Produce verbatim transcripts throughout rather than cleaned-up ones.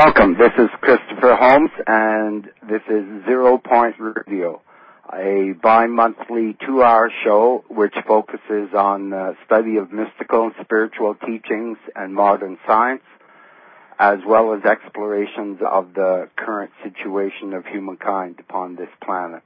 Welcome. This is Christopher Holmes, and this is Zero Point Radio, a bi-monthly two-hour show which focuses on the study of mystical and spiritual teachings and modern science, as well as explorations of the current situation of humankind upon this planet.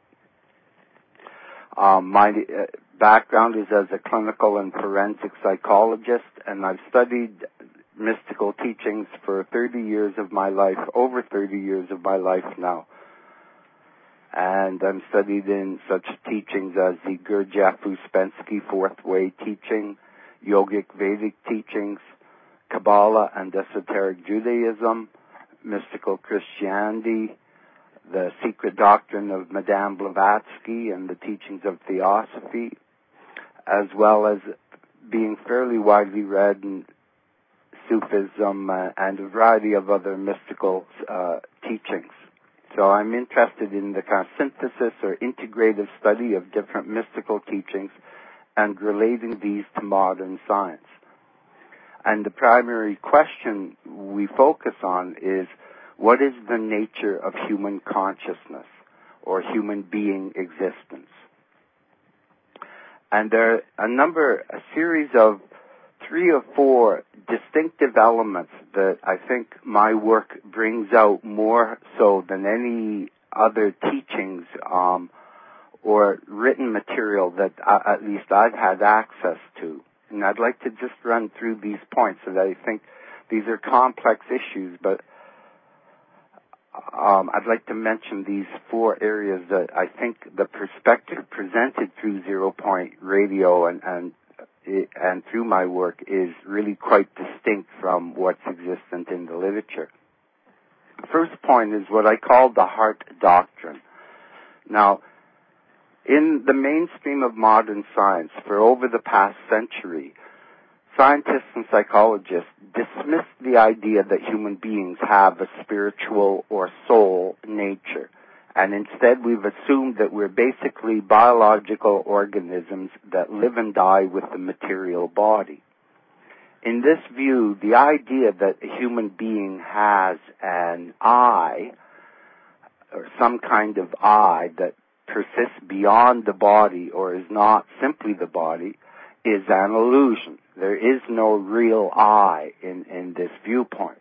Um, my uh, background is as a clinical and forensic psychologist, and I've studied mystical teachings for thirty years of my life, over thirty years of my life now. And I'm studied in such teachings as the Gurdjieff Uspensky Fourth Way teaching, Yogic Vedic teachings, Kabbalah and Esoteric Judaism, mystical Christianity, the secret doctrine of Madame Blavatsky and the teachings of Theosophy, as well as being fairly widely read in Sufism uh, and a variety of other mystical uh, teachings. So I'm interested in the kind of synthesis or integrative study of different mystical teachings and relating these to modern science. And the primary question we focus on is, what is the nature of human consciousness or human being existence? And there are a number, a series of three or four distinctive elements that I think my work brings out more so than any other teachings um, or written material that I, at least I've had access to. And I'd like to just run through these points so that I think these are complex issues, but um, I'd like to mention these four areas that I think the perspective presented through Zero Point Radio and, and and through my work is really quite distinct from what's existent in the literature. The first point is what I call the heart doctrine. Now, in the mainstream of modern science for over the past century, scientists and psychologists dismissed the idea that human beings have a spiritual or soul nature. And instead, we've assumed that we're basically biological organisms that live and die with the material body. In this view, the idea that a human being has an I, or some kind of I that persists beyond the body or is not simply the body, is an illusion. There is no real I in, in this viewpoint.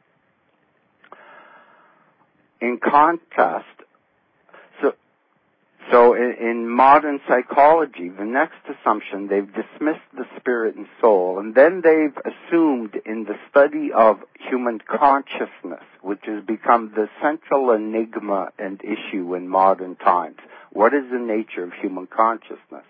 In contrast, So, so in, in modern psychology, the next assumption, they've dismissed the spirit and soul, and then they've assumed in the study of human consciousness, which has become the central enigma and issue in modern times. What is the nature of human consciousness?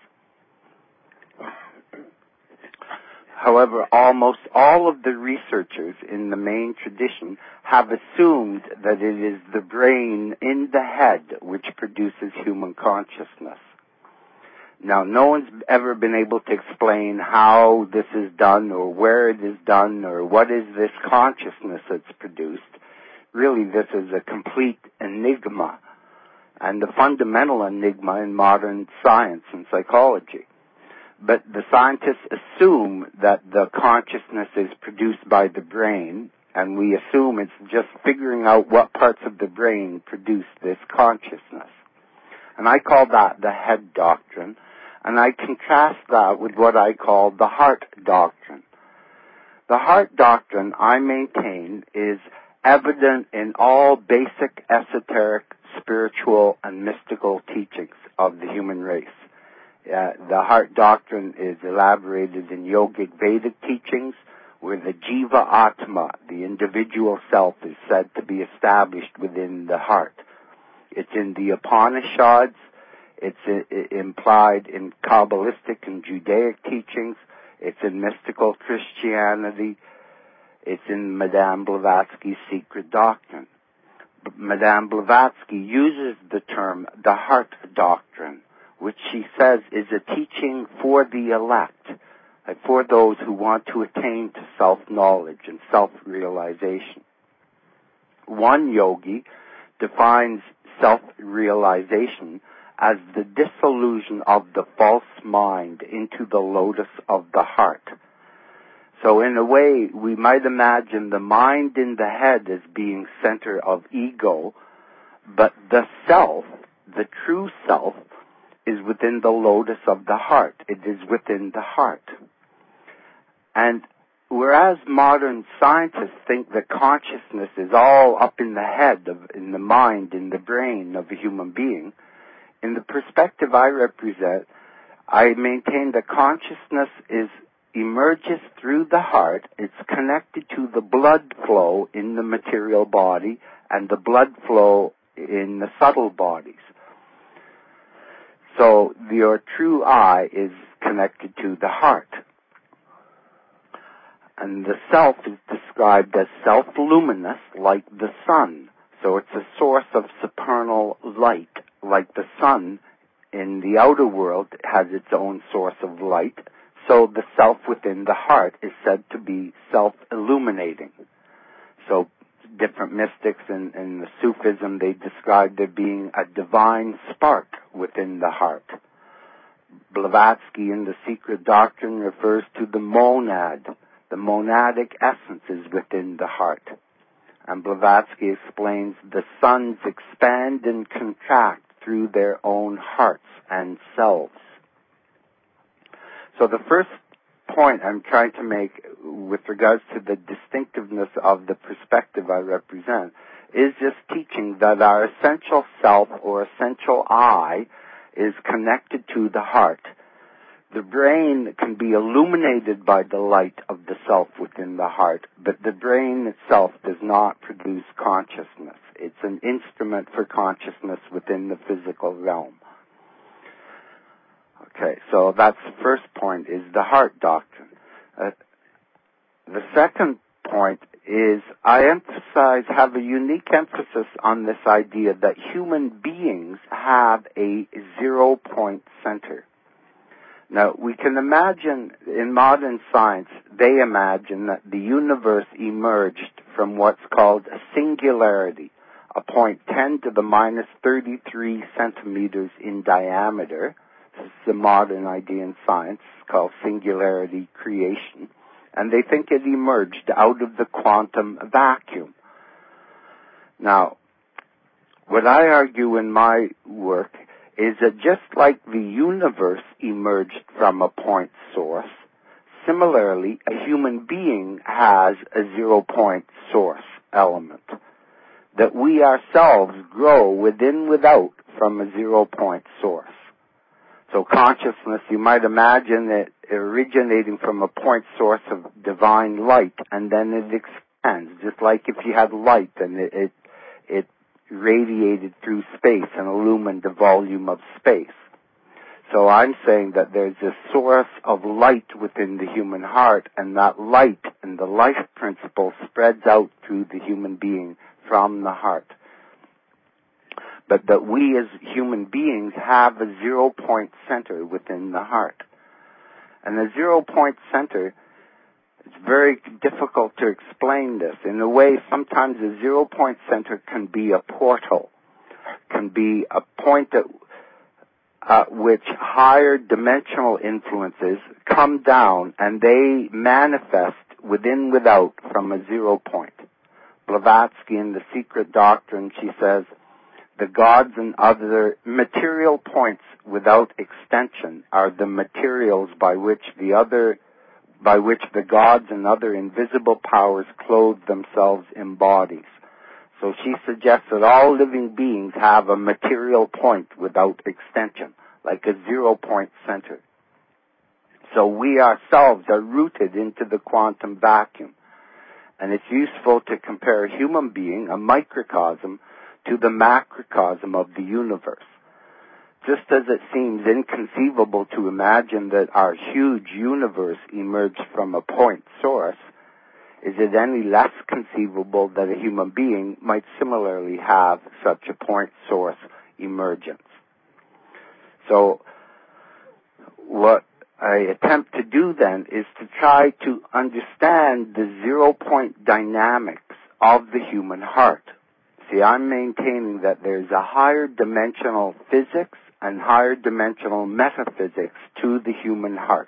However, almost all of the researchers in the main tradition have assumed that it is the brain in the head which produces human consciousness. Now, no one's ever been able to explain how this is done or where it is done or what is this consciousness that's produced. Really, this is a complete enigma, and the fundamental enigma in modern science and psychology. But the scientists assume that the consciousness is produced by the brain, and we assume it's just figuring out what parts of the brain produce this consciousness. And I call that the head doctrine, and I contrast that with what I call the heart doctrine. The heart doctrine, I maintain, is evident in all basic esoteric, spiritual, and mystical teachings of the human race. Uh, the heart doctrine is elaborated in Yogic Vedic teachings, where the Jiva Atma, the individual self, is said to be established within the heart. It's in the Upanishads, it's uh, implied in Kabbalistic and Judaic teachings, it's in mystical Christianity, it's in Madame Blavatsky's secret doctrine. But Madame Blavatsky uses the term the heart doctrine, which she says is a teaching for the elect, for those who want to attain to self-knowledge and self-realization. One yogi defines self-realization as the dissolution of the false mind into the lotus of the heart. So in a way, we might imagine the mind in the head as being center of ego, but the self, the true self, is within the lotus of the heart. It is within the heart. And whereas modern scientists think that consciousness is all up in the head, of, in the mind, in the brain of a human being, in the perspective I represent, I maintain that consciousness is emerges through the heart. It's connected to the blood flow in the material body and the blood flow in the subtle bodies. So your true I is connected to the heart. And the self is described as self-luminous, like the sun. So it's a source of supernal light, like the sun in the outer world has its own source of light. So the self within the heart is said to be self-illuminating. So different mystics in, in the Sufism, they describe there being a divine spark within the heart. Blavatsky in The Secret Doctrine refers to the monad. The monadic essence is within the heart. And Blavatsky explains the suns expand and contract through their own hearts and selves. So the first point I'm trying to make with regards to the distinctiveness of the perspective I represent is just teaching that our essential self or essential I is connected to the heart. The brain can be illuminated by the light of the self within the heart, but the brain itself does not produce consciousness. It's an instrument for consciousness within the physical realm. Okay, so that's the first point, is the heart doctrine. Uh, the second point is I emphasize, have a unique emphasis on this idea that human beings have a zero-point center. Now, we can imagine, in modern science, they imagine that the universe emerged from what's called a singularity, a point ten to the minus thirty-three centimeters in diameter. This is the modern idea in science, called singularity creation. And they think it emerged out of the quantum vacuum. Now, what I argue in my work is that just like the universe emerged from a point source, similarly, a human being has a zero-point source element. That we ourselves grow within, without, from a zero-point source. So consciousness, you might imagine it originating from a point source of divine light, and then it expands, just like if you had light and it, it, it radiated through space and illumined the volume of space. So I'm saying that there's a source of light within the human heart, and that light and the life principle spreads out through the human being from the heart. But that we as human beings have a zero-point center within the heart. And the zero-point center, it's very difficult to explain this. In a way, sometimes a zero-point center can be a portal, can be a point at uh, which higher dimensional influences come down and they manifest within, without, from a zero point. Blavatsky in The Secret Doctrine, she says, the gods and other material points without extension are the materials by which the other, by which the gods and other invisible powers clothe themselves in bodies. So she suggests that all living beings have a material point without extension, like a zero-point center. So we ourselves are rooted into the quantum vacuum. And it's useful to compare a human being, a microcosm, to the macrocosm of the universe. Just as it seems inconceivable to imagine that our huge universe emerged from a point source, is it any less conceivable that a human being might similarly have such a point source emergence? So, what I attempt to do then is to try to understand the zero-point dynamics of the human heart. See, I'm maintaining that there's a higher dimensional physics and higher dimensional metaphysics to the human heart.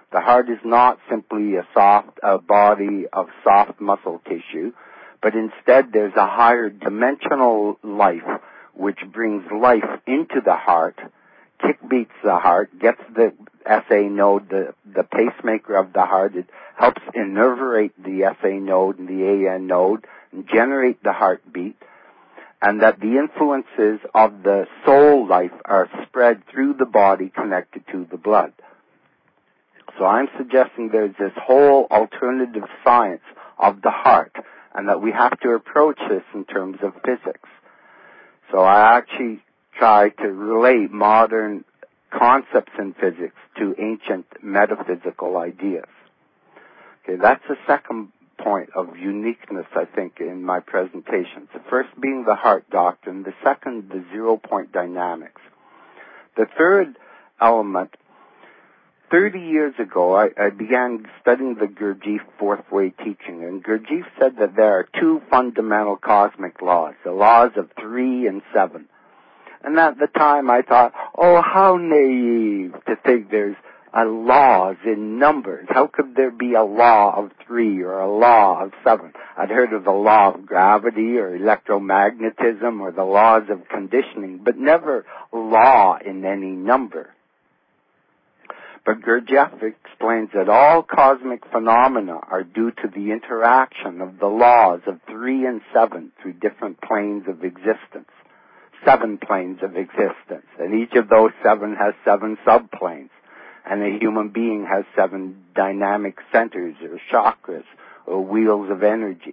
The heart is not simply a soft a body of soft muscle tissue, but instead there's a higher dimensional life which brings life into the heart, kick beats the heart, gets the S A node, the, the pacemaker of the heart. It helps innervate the S A node and the A N node and generate the heartbeat, and that the influences of the soul life are spread through the body connected to the blood. So I'm suggesting there's this whole alternative science of the heart, and that we have to approach this in terms of physics. So I actually try to relate modern concepts in physics to ancient metaphysical ideas. Okay, that's the second point of uniqueness, I think, in my presentations. The first being the heart doctrine, the second, the zero-point dynamics. The third element, thirty years ago, I, I began studying the Gurdjieff fourth way teaching, and Gurdjieff said that there are two fundamental cosmic laws, the laws of three and seven. And at the time I thought, oh, how naive to think there's a laws in numbers. How could there be a law of three or a law of seven? I'd heard of the law of gravity or electromagnetism or the laws of conditioning, but never law in any number. But Gurdjieff explains that all cosmic phenomena are due to the interaction of the laws of three and seven through different planes of existence, seven planes of existence, and each of those seven has seven subplanes, and a human being has seven dynamic centers or chakras or wheels of energy.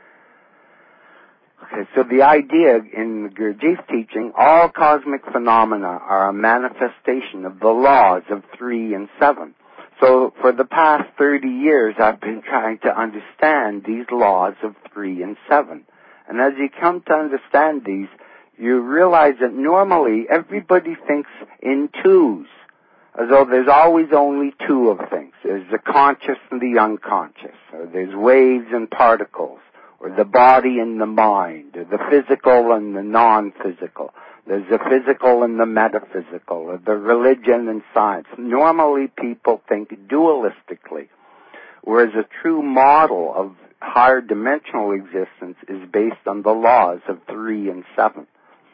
Okay, so the idea in the Gurdjieff teaching, all cosmic phenomena are a manifestation of the laws of three and seven. So for the past thirty years, I've been trying to understand these laws of three and seven. And as you come to understand these, you realize that normally everybody thinks in twos, as though there's always only two of things. There's the conscious and the unconscious, or there's waves and particles, or the body and the mind, or the physical and the non-physical. There's the physical and the metaphysical, or the religion and science. Normally people think dualistically, whereas a true model of higher dimensional existence is based on the laws of three and seven.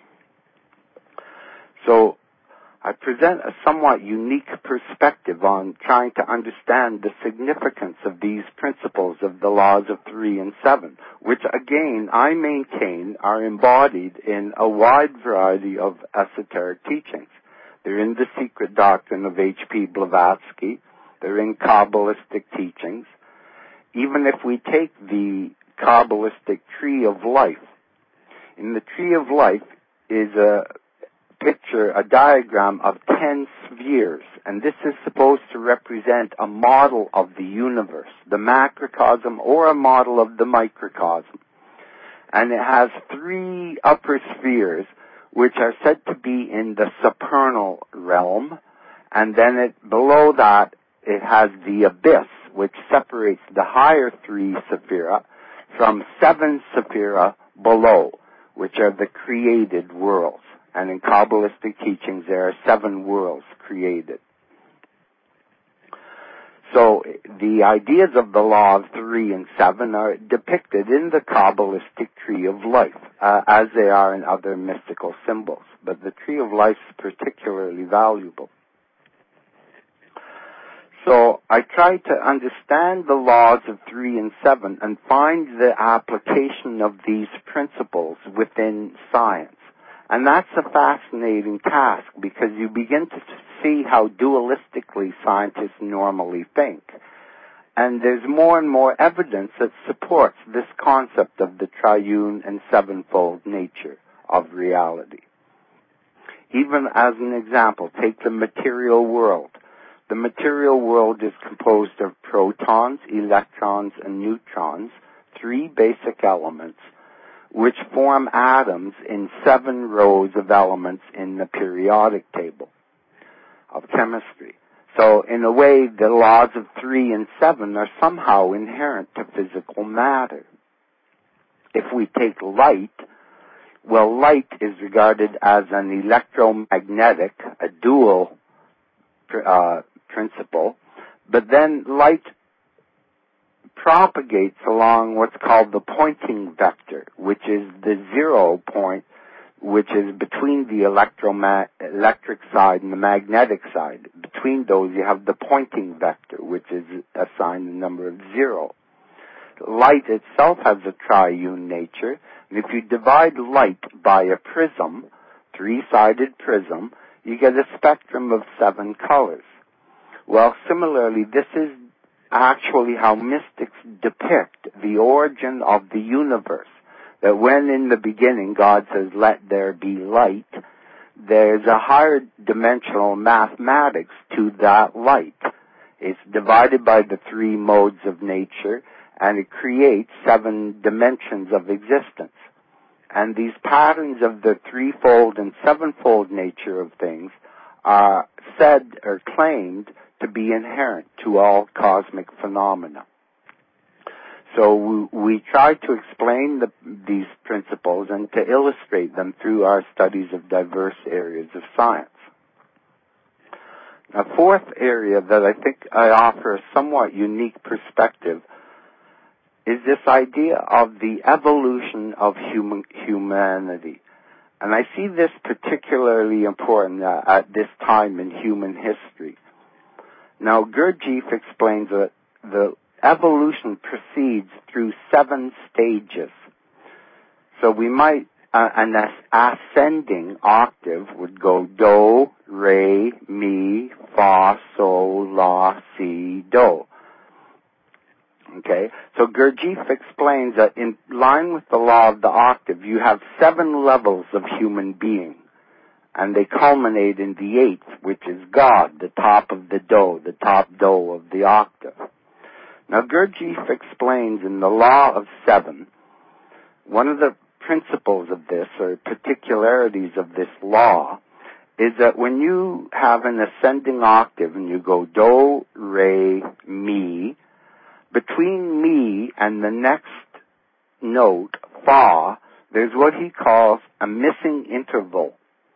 So I present a somewhat unique perspective on trying to understand the significance of these principles of the laws of three and seven, which again I maintain are embodied in a wide variety of esoteric teachings. They're in the secret doctrine of H P Blavatsky. They're in Kabbalistic teachings. Even if we take the Kabbalistic tree of life, in the tree of life is a picture, a diagram of ten spheres, and this is supposed to represent a model of the universe, the macrocosm, or a model of the microcosm. And it has three upper spheres, which are said to be in the supernal realm, and then it, below that, it has the abyss, which separates the higher three sephira from seven sephira below, which are the created worlds. And in Kabbalistic teachings, there are seven worlds created. So the ideas of the law of three and seven are depicted in the Kabbalistic tree of life, uh, as they are in other mystical symbols. But the tree of life is particularly valuable. So I try to understand the laws of three and seven and find the application of these principles within science. And that's a fascinating task because you begin to see how dualistically scientists normally think. And there's more and more evidence that supports this concept of the triune and sevenfold nature of reality. Even as an example, take the material world. The material world is composed of protons, electrons, and neutrons, three basic elements, which form atoms in seven rows of elements in the periodic table of chemistry. So in a way, the laws of three and seven are somehow inherent to physical matter. If we take light, well, light is regarded as an electromagnetic, a dual uh, principle, But then light propagates along what's called the pointing vector, which is the zero point, which is between the electroma- electric side and the magnetic side. Between those, you have the pointing vector, which is assigned the number of zero. Light itself has a triune nature, and if you divide light by a prism, three-sided prism, you get a spectrum of seven colors. Well, similarly, this is actually how mystics depict the origin of the universe. That when in the beginning God says, let there be light, there's a higher dimensional mathematics to that light. It's divided by the three modes of nature, and it creates seven dimensions of existence. And these patterns of the threefold and sevenfold nature of things are said or claimed to be inherent to all cosmic phenomena. So we, we try to explain the, these principles and to illustrate them through our studies of diverse areas of science. A fourth area that I think I offer a somewhat unique perspective is this idea of the evolution of human humanity. And I see this particularly important uh, at this time in human history. Now, Gurdjieff explains that the evolution proceeds through seven stages. So we might, uh, an ascending octave would go do, re, mi, fa, sol, la, si, do. Okay, so Gurdjieff explains that in line with the law of the octave, you have seven levels of human being, and they culminate in the eighth, which is God, the top of the do, the top do of the octave. Now, Gurdjieff explains in the law of seven, one of the principles of this, or particularities of this law, is that when you have an ascending octave and you go do, re, mi, between mi and the next note, fa, there's what he calls a missing interval.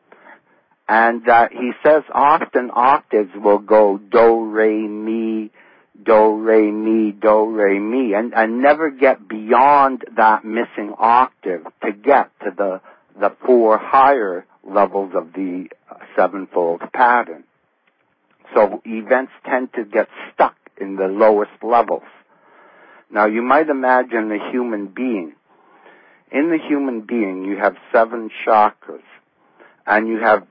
And uh, he says often octaves will go do, re, mi, do, re, mi, do, re, mi, and, and never get beyond that missing octave to get to the, the four higher levels of the sevenfold pattern. So events tend to get stuck in the lowest levels. Now, you might imagine a human being. In the human being, you have seven chakras, and you have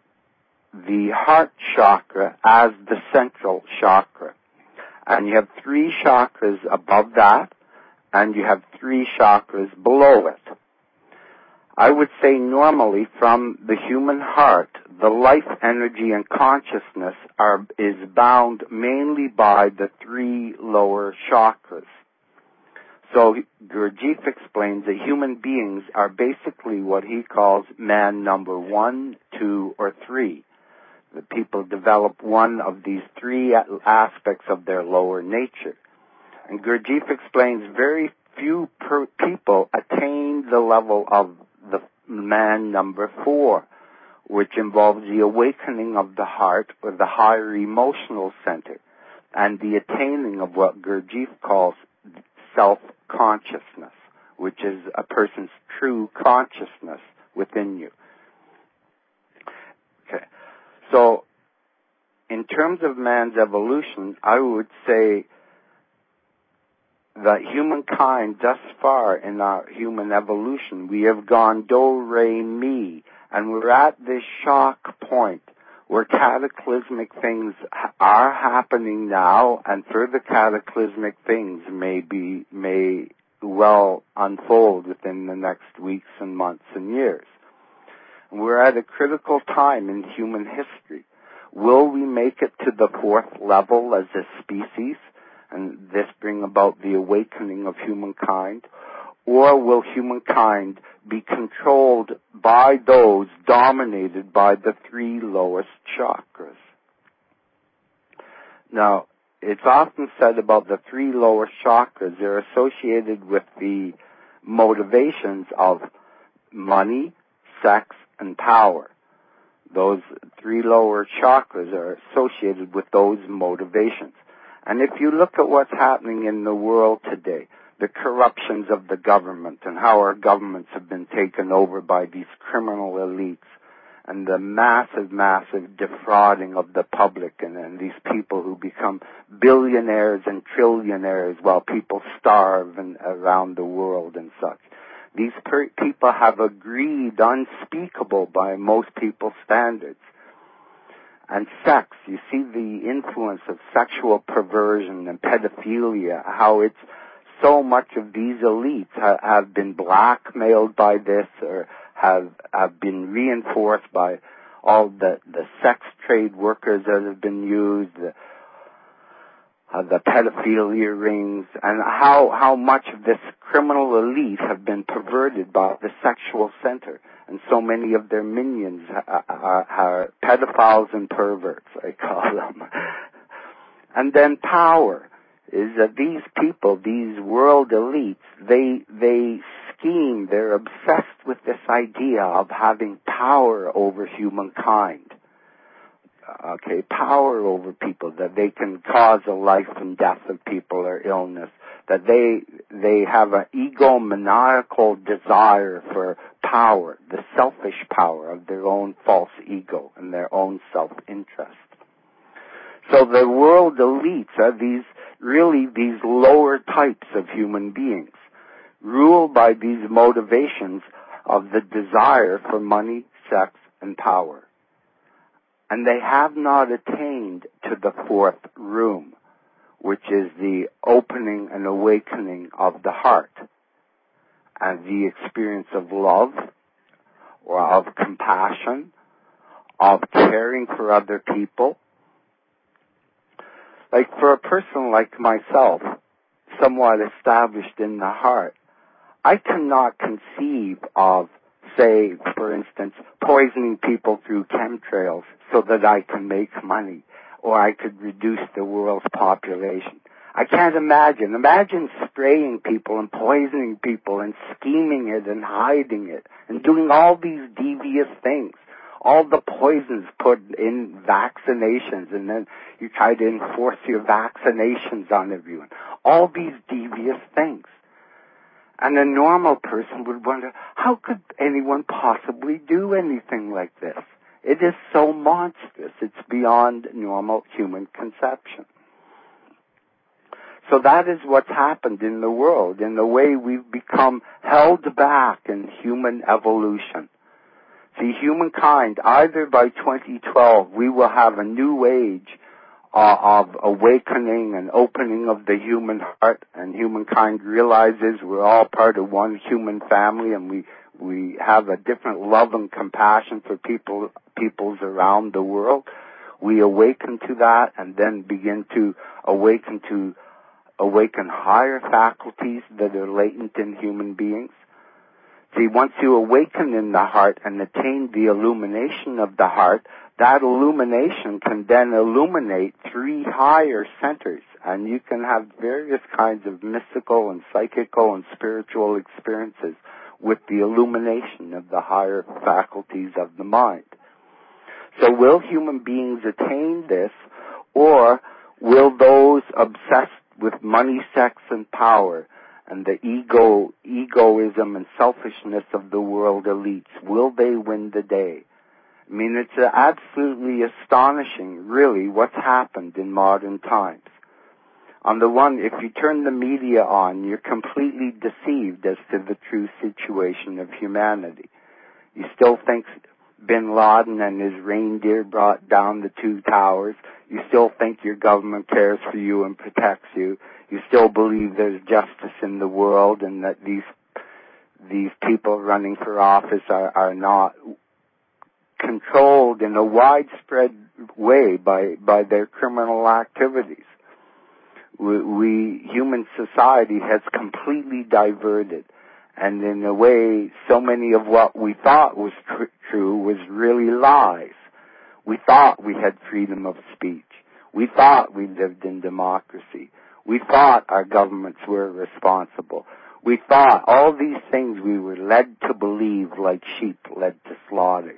the heart chakra as the central chakra. And you have three chakras above that, and you have three chakras below it. I would say normally from the human heart, the life energy and consciousness are is bound mainly by the three lower chakras. So Gurdjieff explains that human beings are basically what he calls man number one, two, or three. The people develop one of these three aspects of their lower nature. And Gurdjieff explains very few per people attain the level of the man number four, which involves the awakening of the heart or the higher emotional center and the attaining of what Gurdjieff calls self-consciousness, which is a person's true consciousness within you. Okay. So, in terms of man's evolution, I would say that humankind thus far in our human evolution, we have gone do, re, mi, and we're at this shock point where cataclysmic things are happening now, and further cataclysmic things may be, may well unfold within the next weeks and months and years. We're at a critical time in human history. Will we make it to the fourth level as a species, and this bring about the awakening of humankind? Or will humankind be controlled by those dominated by the three lowest chakras? Now, it's often said about the three lower chakras, they're associated with the motivations of money, sex, and power. Those three lower chakras are associated with those motivations. And if you look at what's happening in the world today, the corruptions of the government and how our governments have been taken over by these criminal elites, and the massive, massive defrauding of the public, and, and these people who become billionaires and trillionaires while people starve and, around the world and such. These per- people have a greed unspeakable by most people's standards. And sex, you see the influence of sexual perversion and pedophilia, how it's so much of these elites ha- have been blackmailed by this, or have have been reinforced by all the, the sex trade workers that have been used, the, uh, the pedophilia rings, and how, how much of this criminal elite have been perverted by the sexual center. And so many of their minions are, are, are pedophiles and perverts, I call them. And then power is that these people, these world elites, they they scheme, they're obsessed with this idea of having power over humankind. Okay, power over people, that they can cause the life and death of people or illness, that they they have an egomaniacal desire for power, the selfish power of their own false ego and their own self-interest. So the world elites are these, really these lower types of human beings, ruled by these motivations of the desire for money, sex, and power. And they have not attained to the fourth room, which is the opening and awakening of the heart and the experience of love or of compassion, of caring for other people. Like for a person like myself, somewhat established in the heart, I cannot conceive of, say, for instance, poisoning people through chemtrails so that I can make money, or I could reduce the world's population. I can't imagine. Imagine spraying people and poisoning people and scheming it and hiding it and doing all these devious things. All the poisons put in vaccinations, and then you try to enforce your vaccinations on everyone. All these devious things. And a normal person would wonder, how could anyone possibly do anything like this? It is so monstrous. It's beyond normal human conception. So that is what's happened in the world, in the way we've become held back in human evolution. See, humankind, either by twenty twelve, we will have a new age uh, of awakening and opening of the human heart, and humankind realizes we're all part of one human family, and we we have a different love and compassion for people peoples around the world. We awaken to that, and then begin to awaken to awaken higher faculties that are latent in human beings. See, once you awaken in the heart and attain the illumination of the heart, that illumination can then illuminate three higher centers, and you can have various kinds of mystical and psychical and spiritual experiences with the illumination of the higher faculties of the mind. So will human beings attain this, or will those obsessed with money, sex, and power and the ego, egoism and selfishness of the world elites, will they win the day? I mean, it's absolutely astonishing, really, what's happened in modern times. On the one, if you turn the media on, you're completely deceived as to the true situation of humanity. You still think Bin Laden and his reindeer brought down the two towers. You still think your government cares for you and protects you. You still believe there's justice in the world, and that these these people running for office are, are not controlled in a widespread way by, by their criminal activities. We, we, human society has completely diverted, and in a way, so many of what we thought was tr- true was really lies. We thought we had freedom of speech. We thought we lived in democracy. We thought our governments were responsible. We thought all these things we were led to believe, like sheep led to slaughter.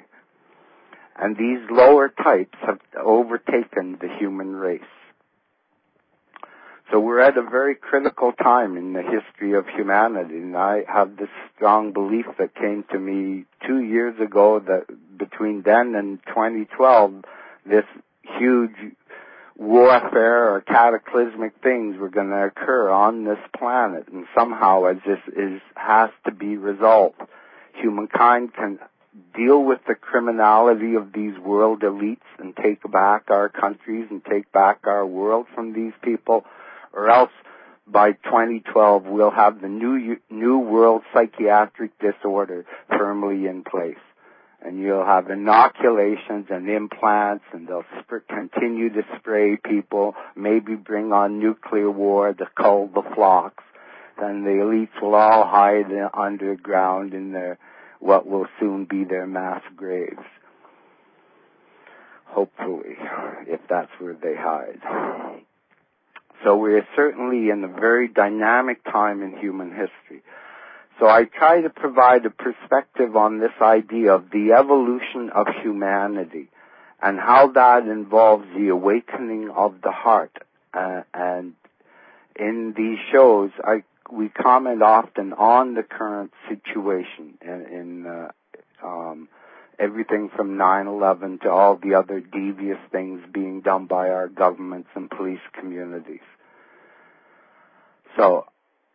And these lower types have overtaken the human race. So we're at a very critical time in the history of humanity, and I have this strong belief that came to me two years ago that between then and twenty twelve, this huge warfare or cataclysmic things were going to occur on this planet, and somehow as this is has to be resolved, humankind can deal with the criminality of these world elites and take back our countries and take back our world from these people, or else by twenty twelve we'll have the new new world psychiatric disorder firmly in place. And you'll have inoculations and implants, and they'll sp- continue to spray people, maybe bring on nuclear war to cull the flocks. And the elites will all hide in, underground in their, what will soon be their mass graves. Hopefully, if that's where they hide. So we're certainly in a very dynamic time in human history. So I try to provide a perspective on this idea of the evolution of humanity and how that involves the awakening of the heart. Uh, and in these shows, I, we comment often on the current situation in, in uh, um, everything from nine eleven to all the other devious things being done by our governments and police communities. So,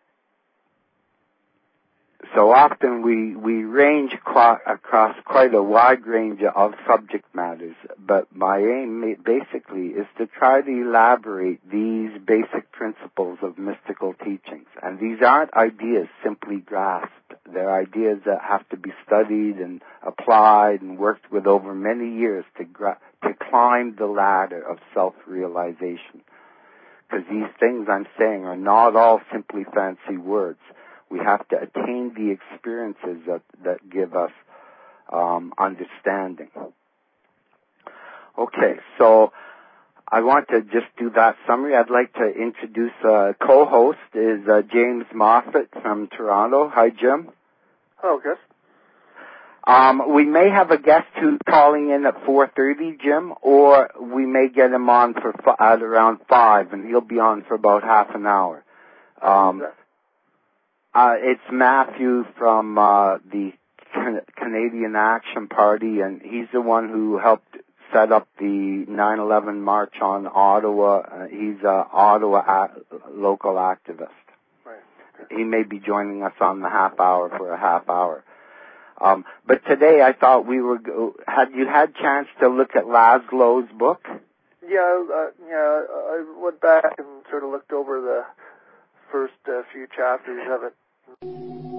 So often we, we range qu- across quite a wide range of subject matters, but my aim basically is to try to elaborate these basic principles of mystical teachings. And these aren't ideas simply grasped. They're ideas that have to be studied and applied and worked with over many years to, gra- to climb the ladder of self-realization. Because these things I'm saying are not all simply fancy words. We have to attain the experiences that, that give us um, understanding. Okay, so I want to just do that summary. I'd like to introduce a co-host is uh, James Moffat from Toronto. Hi, Jim. Hello, Chris. Um, we may have a guest who's calling in at four thirty, Jim, or we may get him on for at around five, and he'll be on for about half an hour. Um, Uh, it's Matthew from uh, the Can- Canadian Action Party, and he's the one who helped set up the nine eleven March on Ottawa. Uh, he's an Ottawa a- local activist. Right. He may be joining us on the half hour for a half hour. Um, but today I thought we were, go- had you had chance to look at Laszlo's book? Yeah, uh, yeah, I went back and sort of looked over the first uh, few chapters of it.